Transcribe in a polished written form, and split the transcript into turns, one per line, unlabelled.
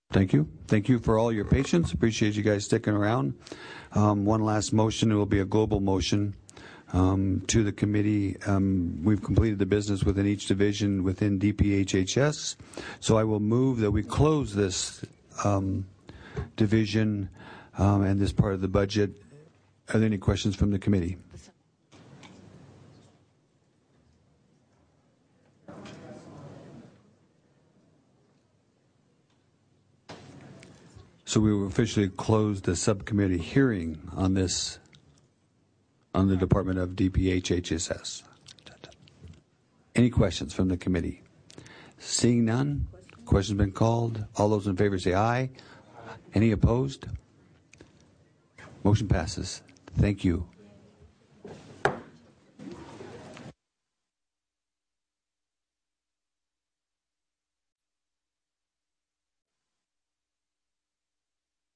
Thank you. Thank you for all your patience. Appreciate you guys sticking around. One last motion. It will be a global motion to the committee. We've completed the business within each division within DPHHS. So I will move that we close this division and this part of the budget. Are there any questions from the committee? So we will officially close the subcommittee hearing on this, on the Department of DPHHS. Any questions from the committee? Seeing none, questions been called. All those in favor say aye. Any opposed? Motion passes. Thank you.